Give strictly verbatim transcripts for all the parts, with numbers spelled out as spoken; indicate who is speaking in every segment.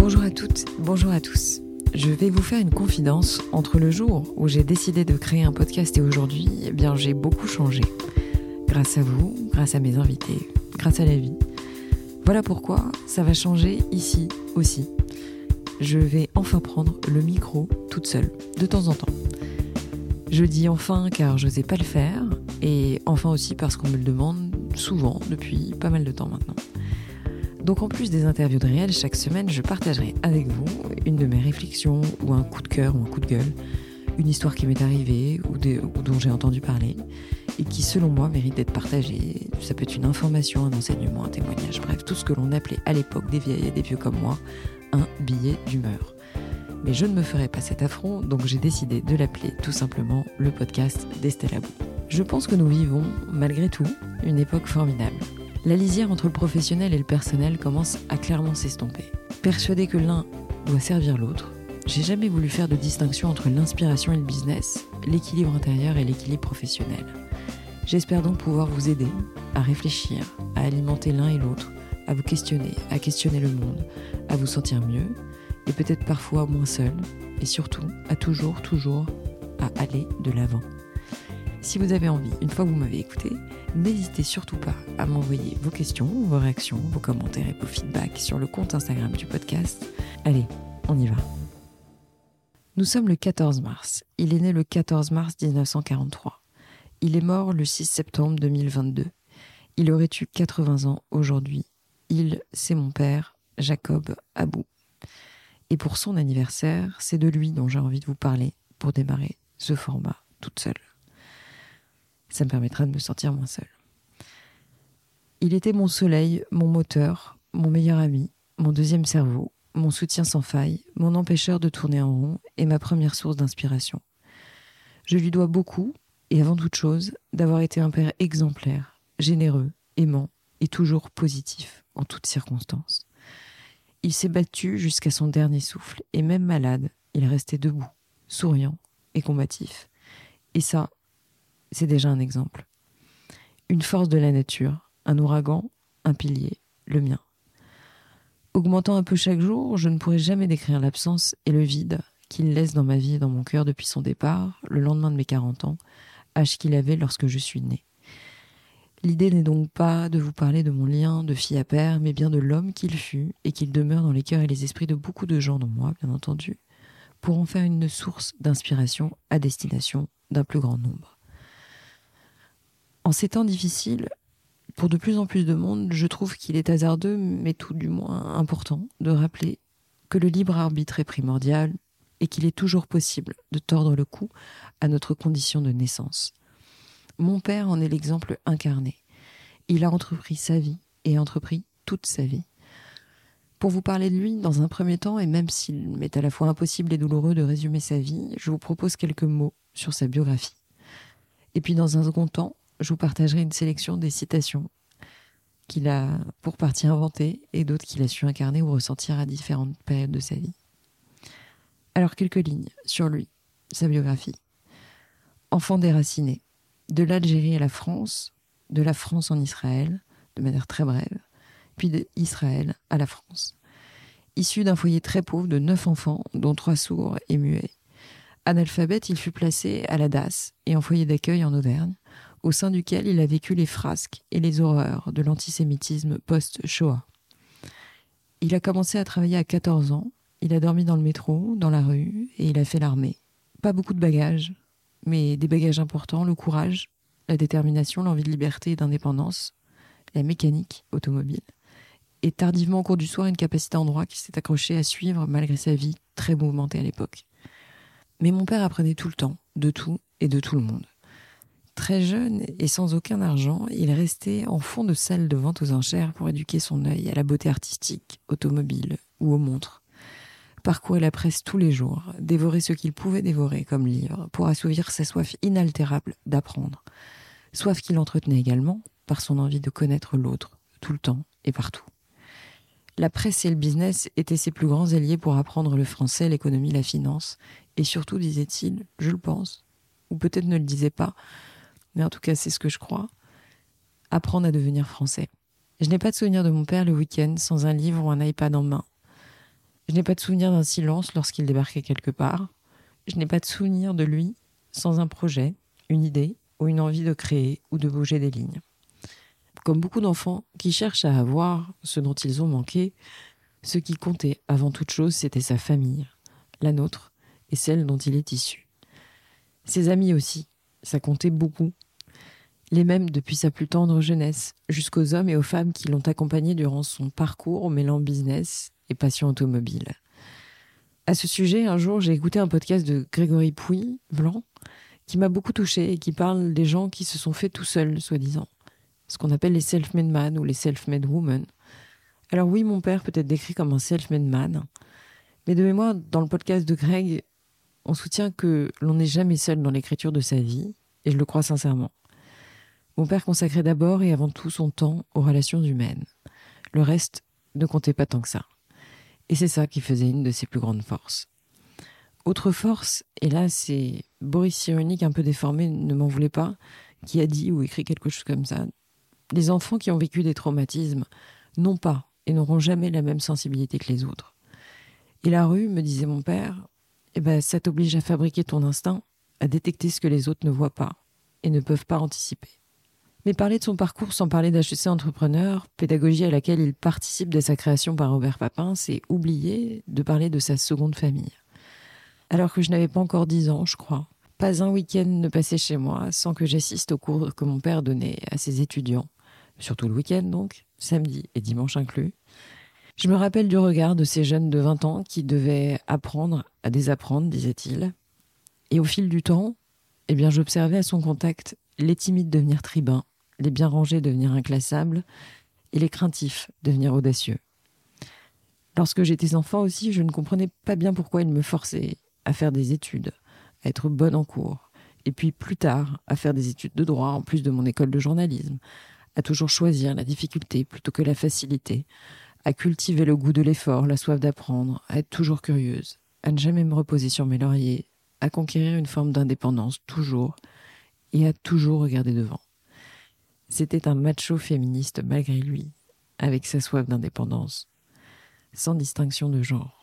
Speaker 1: Bonjour à toutes, bonjour à tous. Je vais vous faire une confidence. Entre le jour où j'ai décidé de créer un podcast et aujourd'hui, eh bien, j'ai beaucoup changé. Grâce à vous, grâce à mes invités, grâce à la vie. Voilà pourquoi ça va changer ici aussi. Je vais enfin prendre le micro toute seule, de temps en temps. Je dis enfin car je n'osais pas le faire, et enfin aussi parce qu'on me le demande souvent depuis pas mal de temps maintenant. Donc en plus des interviews de réel, chaque semaine, je partagerai avec vous une de mes réflexions ou un coup de cœur ou un coup de gueule, une histoire qui m'est arrivée ou, des, ou dont j'ai entendu parler et qui, selon moi, mérite d'être partagée. Ça peut être une information, un enseignement, un témoignage, bref, tout ce que l'on appelait à l'époque des vieilles et des vieux comme moi, un billet d'humeur. Mais je ne me ferai pas cet affront, donc j'ai décidé de l'appeler tout simplement le podcast d'Estelle Abou. Je pense que nous vivons, malgré tout, une époque formidable. La lisière entre le professionnel et le personnel commence à clairement s'estomper. Persuadée que l'un doit servir l'autre, j'ai jamais voulu faire de distinction entre l'inspiration et le business, l'équilibre intérieur et l'équilibre professionnel. J'espère donc pouvoir vous aider à réfléchir, à alimenter l'un et l'autre, à vous questionner, à questionner le monde, à vous sentir mieux, et peut-être parfois moins seul, et surtout à toujours, toujours à aller de l'avant. Si vous avez envie, une fois que vous m'avez écouté, n'hésitez surtout pas à m'envoyer vos questions, vos réactions, vos commentaires et vos feedbacks sur le compte Instagram du podcast. Allez, on y va. Nous sommes le quatorze mars. Il est né le quatorze mars dix-neuf cent quarante-trois. Il est mort le six septembre deux mille vingt-deux. Il aurait eu quatre-vingts ans aujourd'hui. Il, c'est mon père, Jacob Abou. Et pour son anniversaire, c'est de lui dont j'ai envie de vous parler pour démarrer ce format toute seule. Ça me permettra de me sentir moins seule. Il était mon soleil, mon moteur, mon meilleur ami, mon deuxième cerveau, mon soutien sans faille, mon empêcheur de tourner en rond et ma première source d'inspiration. Je lui dois beaucoup, et avant toute chose, d'avoir été un père exemplaire, généreux, aimant et toujours positif en toutes circonstances. Il s'est battu jusqu'à son dernier souffle, et même malade, il restait debout, souriant et combatif. Et ça, c'est déjà un exemple. Une force de la nature, un ouragan, un pilier, le mien. Augmentant un peu chaque jour, je ne pourrai jamais décrire l'absence et le vide qu'il laisse dans ma vie et dans mon cœur depuis son départ, le lendemain de mes quarante ans, âge qu'il avait lorsque je suis née. L'idée n'est donc pas de vous parler de mon lien de fille à père, mais bien de l'homme qu'il fut et qu'il demeure dans les cœurs et les esprits de beaucoup de gens, dont moi, bien entendu, pour en faire une source d'inspiration à destination d'un plus grand nombre. En ces temps difficiles, pour de plus en plus de monde, je trouve qu'il est hasardeux, mais tout du moins important, de rappeler que le libre arbitre est primordial et qu'il est toujours possible de tordre le cou à notre condition de naissance. Mon père en est l'exemple incarné. Il a entrepris sa vie et entrepris toute sa vie. Pour vous parler de lui, dans un premier temps, et même s'il m'est à la fois impossible et douloureux de résumer sa vie, je vous propose quelques mots sur sa biographie. Et puis dans un second temps, je vous partagerai une sélection des citations qu'il a pour partie inventées et d'autres qu'il a su incarner ou ressentir à différentes périodes de sa vie. Alors quelques lignes sur lui, sa biographie. Enfant déraciné, de l'Algérie à la France, de la France en Israël, de manière très brève, puis d'Israël à la France. Issu d'un foyer très pauvre de neuf enfants, dont trois sourds et muets. Analphabète, il fut placé à la D A S et en foyer d'accueil en Auvergne, au sein duquel il a vécu les frasques et les horreurs de l'antisémitisme post-Shoah. Il a commencé à travailler à quatorze ans, il a dormi dans le métro, dans la rue, et il a fait l'armée. Pas beaucoup de bagages, mais des bagages importants, le courage, la détermination, l'envie de liberté et d'indépendance, la mécanique automobile, et tardivement au cours du soir, une capacité en droit qui s'est accrochée à suivre malgré sa vie très mouvementée à l'époque. Mais mon père apprenait tout le temps, de tout et de tout le monde. Très jeune et sans aucun argent, il restait en fond de salle de vente aux enchères pour éduquer son œil à la beauté artistique, automobile ou aux montres. Parcourait la presse tous les jours, dévorait ce qu'il pouvait dévorer comme livre pour assouvir sa soif inaltérable d'apprendre. Soif qu'il entretenait également par son envie de connaître l'autre, tout le temps et partout. La presse et le business étaient ses plus grands alliés pour apprendre le français, l'économie, la finance, et surtout, disait-il, je le pense, ou peut-être ne le disait pas, mais en tout cas c'est ce que je crois, apprendre à devenir français. Je n'ai pas de souvenir de mon père le week-end sans un livre ou un iPad en main. Je n'ai pas de souvenir d'un silence lorsqu'il débarquait quelque part. Je n'ai pas de souvenir de lui sans un projet, une idée ou une envie de créer ou de bouger des lignes. Comme beaucoup d'enfants qui cherchent à avoir ce dont ils ont manqué, ce qui comptait avant toute chose, c'était sa famille, la nôtre et celle dont il est issu. Ses amis aussi, ça comptait beaucoup. Les mêmes depuis sa plus tendre jeunesse, jusqu'aux hommes et aux femmes qui l'ont accompagné durant son parcours mêlant business et passion automobile. À ce sujet, un jour, j'ai écouté un podcast de Grégory Pouy, Blanc, qui m'a beaucoup touchée et qui parle des gens qui se sont faits tout seuls, soi-disant. Ce qu'on appelle les self-made man ou les self-made women. Alors oui, mon père peut être décrit comme un self-made man, mais de mémoire, dans le podcast de Greg, on soutient que l'on n'est jamais seul dans l'écriture de sa vie, et je le crois sincèrement. Mon père consacrait d'abord et avant tout son temps aux relations humaines. Le reste ne comptait pas tant que ça. Et c'est ça qui faisait une de ses plus grandes forces. Autre force, et là c'est Boris Cyrulnik un peu déformé, ne m'en voulez pas, qui a dit ou écrit quelque chose comme ça. Les enfants qui ont vécu des traumatismes n'ont pas et n'auront jamais la même sensibilité que les autres. Et la rue, me disait mon père, eh ben, ça t'oblige à fabriquer ton instinct, à détecter ce que les autres ne voient pas et ne peuvent pas anticiper. Mais parler de son parcours sans parler d'H E C Entrepreneur, pédagogie à laquelle il participe dès sa création par Robert Papin, c'est oublier de parler de sa seconde famille. Alors que je n'avais pas encore dix ans, je crois, pas un week-end ne passait chez moi sans que j'assiste aux cours que mon père donnait à ses étudiants, surtout le week-end donc, samedi et dimanche inclus. Je me rappelle du regard de ces jeunes de vingt ans qui devaient apprendre à désapprendre, disait-il. Et au fil du temps, eh bien, j'observais à son contact les timides devenir tribuns, les bien rangés devenir inclassables et les craintifs devenir audacieux. Lorsque j'étais enfant aussi, je ne comprenais pas bien pourquoi il me forçait à faire des études, à être bonne en cours, et puis plus tard à faire des études de droit en plus de mon école de journalisme, à toujours choisir la difficulté plutôt que la facilité, à cultiver le goût de l'effort, la soif d'apprendre, à être toujours curieuse, à ne jamais me reposer sur mes lauriers, à conquérir une forme d'indépendance toujours, et à toujours regarder devant. C'était un macho féministe malgré lui, avec sa soif d'indépendance, sans distinction de genre.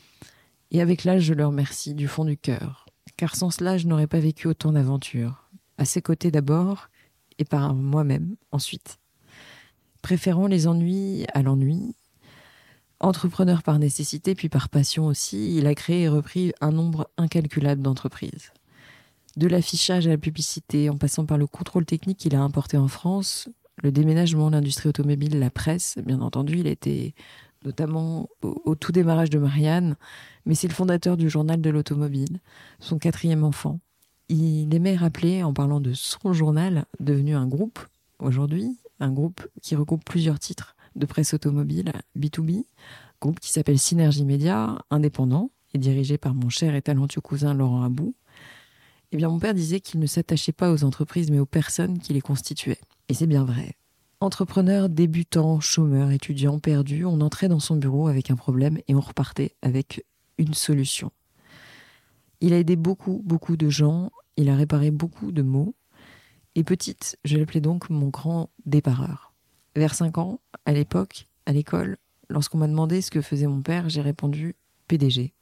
Speaker 1: Et avec l'âge, je le remercie du fond du cœur, car sans cela, je n'aurais pas vécu autant d'aventures, à ses côtés d'abord, et par moi-même ensuite. Préférant les ennuis à l'ennui, entrepreneur par nécessité puis par passion aussi, il a créé et repris un nombre incalculable d'entreprises. De l'affichage à la publicité, en passant par le contrôle technique qu'il a importé en France, le déménagement, l'industrie automobile, la presse, bien entendu, il était notamment au, au tout démarrage de Marianne, mais c'est le fondateur du journal de l'automobile, son quatrième enfant. Il aimait rappeler, en parlant de son journal, devenu un groupe, aujourd'hui, un groupe qui regroupe plusieurs titres de presse automobile B deux B, groupe qui s'appelle Synergie Média, indépendant, et dirigé par mon cher et talentueux cousin Laurent Abou. Eh bien, mon père disait qu'il ne s'attachait pas aux entreprises, mais aux personnes qui les constituaient. Et c'est bien vrai. Entrepreneur, débutant, chômeur, étudiant, perdu, on entrait dans son bureau avec un problème et on repartait avec une solution. Il a aidé beaucoup, beaucoup de gens, il a réparé beaucoup de maux. Et petite, je l'appelais donc mon grand dépareur. Vers cinq ans, à l'époque, à l'école, lorsqu'on m'a demandé ce que faisait mon père, j'ai répondu P D G.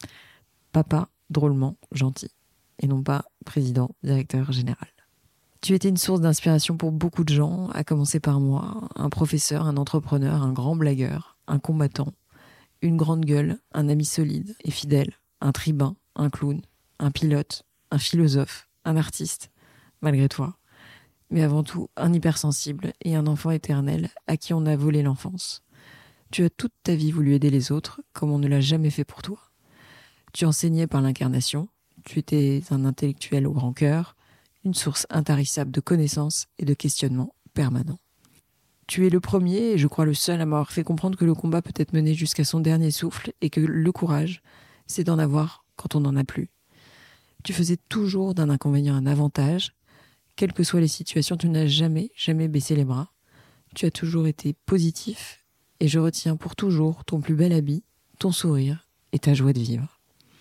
Speaker 1: Papa, drôlement gentil. Et non pas président, directeur général. Tu étais une source d'inspiration pour beaucoup de gens, à commencer par moi, un professeur, un entrepreneur, un grand blagueur, un combattant, une grande gueule, un ami solide et fidèle, un tribun, un clown, un pilote, un philosophe, un artiste, malgré toi. Mais avant tout, un hypersensible et un enfant éternel à qui on a volé l'enfance. Tu as toute ta vie voulu aider les autres, comme on ne l'a jamais fait pour toi. Tu enseignais par l'incarnation. Tu étais un intellectuel au grand cœur, une source intarissable de connaissances et de questionnements permanents. Tu es le premier et je crois le seul à m'avoir fait comprendre que le combat peut être mené jusqu'à son dernier souffle et que le courage, c'est d'en avoir quand on n'en a plus. Tu faisais toujours d'un inconvénient un avantage. Quelles que soient les situations, tu n'as jamais, jamais baissé les bras. Tu as toujours été positif et je retiens pour toujours ton plus bel habit, ton sourire et ta joie de vivre.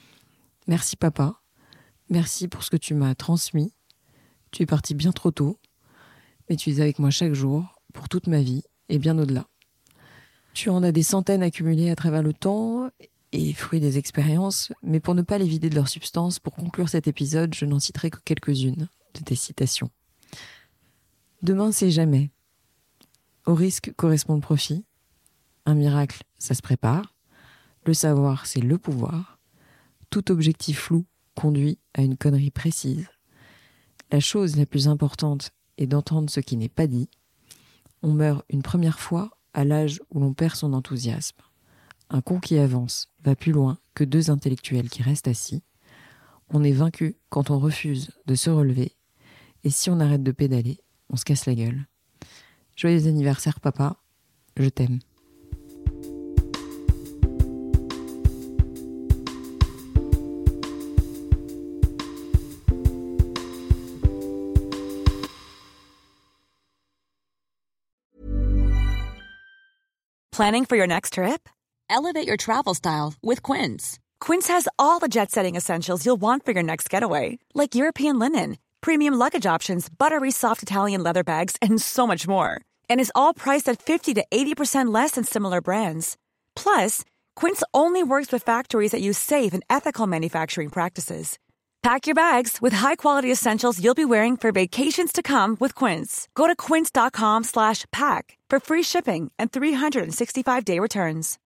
Speaker 1: Merci papa. Merci pour ce que tu m'as transmis. Tu es parti bien trop tôt, mais tu es avec moi chaque jour, pour toute ma vie, et bien au-delà. Tu en as des centaines accumulées à travers le temps, et fruit des expériences, mais pour ne pas les vider de leur substance, pour conclure cet épisode, je n'en citerai que quelques-unes de tes citations. Demain, c'est jamais. Au risque correspond le profit. Un miracle, ça se prépare. Le savoir, c'est le pouvoir. Tout objectif flou conduit à une connerie précise. La chose la plus importante est d'entendre ce qui n'est pas dit. On meurt une première fois à l'âge où l'on perd son enthousiasme. Un con qui avance va plus loin que deux intellectuels qui restent assis. On est vaincu quand on refuse de se relever. Et si on arrête de pédaler, on se casse la gueule. Joyeux anniversaire, papa. Je t'aime.
Speaker 2: Planning for your next trip? Elevate your travel style with Quince. Quince has all the jet-setting essentials you'll want for your next getaway, like European linen, premium luggage options, buttery soft Italian leather bags, and so much more. And is all priced at fifty to eighty percent less than similar brands. Plus, Quince only works with factories that use safe and ethical manufacturing practices. Pack your bags with high-quality essentials you'll be wearing for vacations to come with Quince. Go to quince.com slash pack for free shipping and three sixty-five day returns.